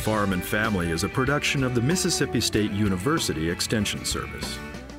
Farm and Family is a production of the Mississippi State University Extension Service.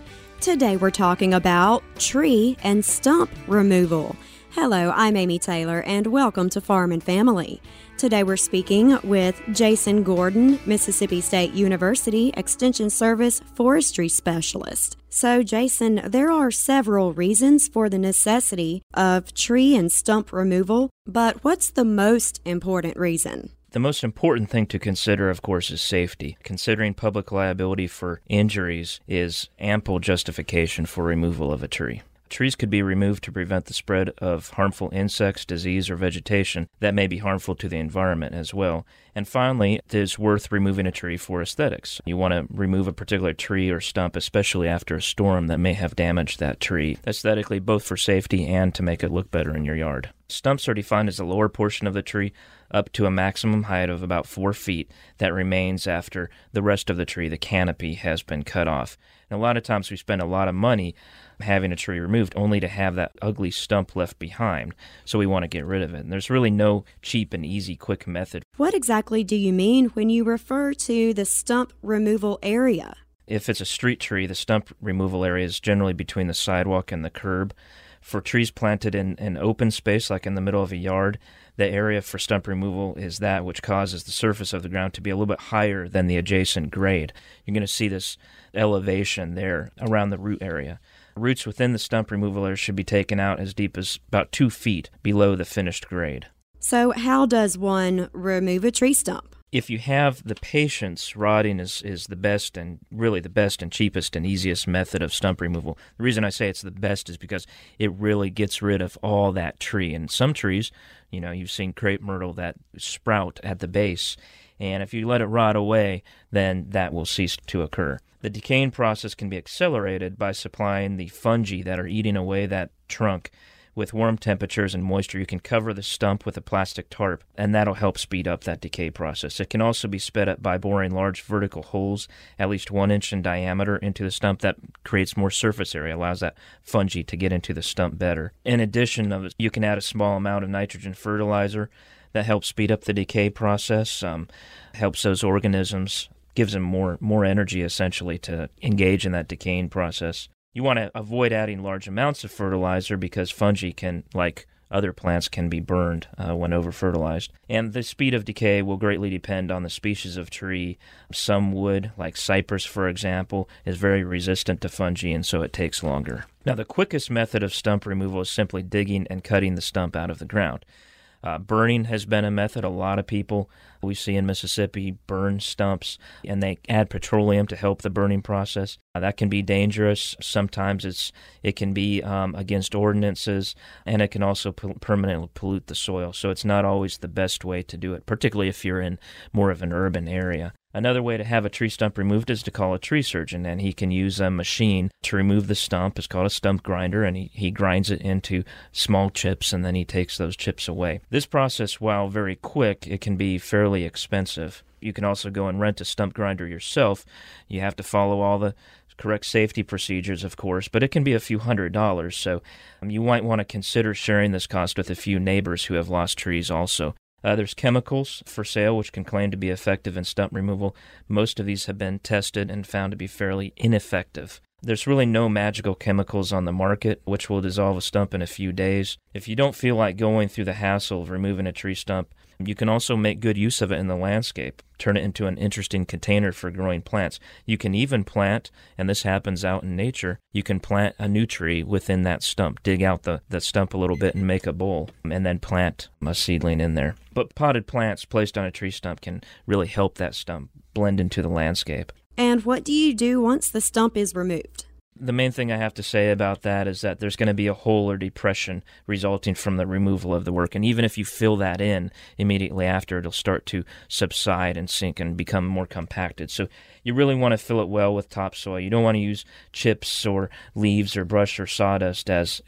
Today we're talking about tree and stump removal. Hello, I'm Amy Taylor, and welcome to Farm and Family. Today we're speaking with Jason Gordon, Mississippi State University Extension Service Forestry Specialist. So, Jason, there are several reasons for the necessity of tree and stump removal, but what's the most important reason? The most important thing to consider, of course, is safety. Considering public liability for injuries is ample justification for removal of a tree. Trees could be removed to prevent the spread of harmful insects, disease, or vegetation that may be harmful to the environment as well. And finally, it is worth removing a tree for aesthetics. You want to remove a particular tree or stump, especially after a storm that may have damaged that tree, aesthetically, both for safety and to make it look better in your yard. Stumps are defined as the lower portion of the tree up to a maximum height of about 4 feet that remains after the rest of the tree, the canopy, has been cut off. And a lot of times we spend a lot of money having a tree removed only to have that ugly stump left behind, so we want to get rid of it. And there's really no cheap and easy, quick method. What exactly do you mean when you refer to the stump removal area? If it's a street tree, the stump removal area is generally between the sidewalk and the curb. For trees planted in an open space, like in the middle of a yard, the area for stump removal is that which causes the surface of the ground to be a little bit higher than the adjacent grade. You're going to see this elevation there around the root area. Roots within the stump removal area should be taken out as deep as about 2 feet below the finished grade. So how does one remove a tree stump? If you have the patience, rodding is the best and really the best and cheapest and easiest method of stump removal. The reason I say it's the best is because it really gets rid of all that tree. And some trees, you've seen crepe myrtle that sprout at the base, and if you let it rot away, then that will cease to occur. The decaying process can be accelerated by supplying the fungi that are eating away that trunk. With warm temperatures and moisture, you can cover the stump with a plastic tarp, and that'll help speed up that decay process. It can also be sped up by boring large vertical holes, at least 1 inch in diameter, into the stump. That creates more surface area, allows that fungi to get into the stump better. In addition, you can add a small amount of nitrogen fertilizer that helps speed up the decay process, helps those organisms, gives them more energy, essentially, to engage in that decaying process. You want to avoid adding large amounts of fertilizer because fungi can, like other plants, can be burned when over-fertilized. And the speed of decay will greatly depend on the species of tree. Some wood, like cypress, for example, is very resistant to fungi, and so it takes longer. Now, the quickest method of stump removal is simply digging and cutting the stump out of the ground. Burning has been a method. A lot of people we see in Mississippi burn stumps, and they add petroleum to help the burning process. That can be dangerous. Sometimes it can be against ordinances, and it can also permanently pollute the soil. So it's not always the best way to do it, particularly if you're in more of an urban area. Another way to have a tree stump removed is to call a tree surgeon, and he can use a machine to remove the stump. It's called a stump grinder, and he grinds it into small chips, and then he takes those chips away. This process, while very quick, it can be fairly expensive. You can also go and rent a stump grinder yourself. You have to follow all the correct safety procedures, of course, but it can be a few $100s, so you might want to consider sharing this cost with a few neighbors who have lost trees also. There's chemicals for sale which can claim to be effective in stump removal. Most of these have been tested and found to be fairly ineffective. There's really no magical chemicals on the market which will dissolve a stump in a few days. If you don't feel like going through the hassle of removing a tree stump, you can also make good use of it in the landscape, turn it into an interesting container for growing plants. You can even plant, and this happens out in nature, you can plant a new tree within that stump, dig out the stump a little bit and make a bowl, and then plant a seedling in there. But potted plants placed on a tree stump can really help that stump blend into the landscape. And what do you do once the stump is removed? The main thing I have to say about that is that there's going to be a hole or depression resulting from the removal of the work. And even if you fill that in immediately after, it'll start to subside and sink and become more compacted. So you really want to fill it well with topsoil. You don't want to use chips or leaves or brush or sawdust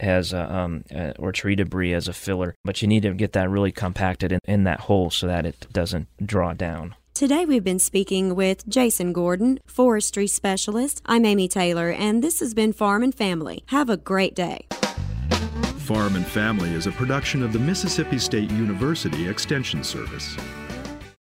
or tree debris as a filler. But you need to get that really compacted in that hole so that it doesn't draw down. Today we've been speaking with Jason Gordon, Forestry Specialist. I'm Amy Taylor, and this has been Farm and Family. Have a great day. Farm and Family is a production of the Mississippi State University Extension Service.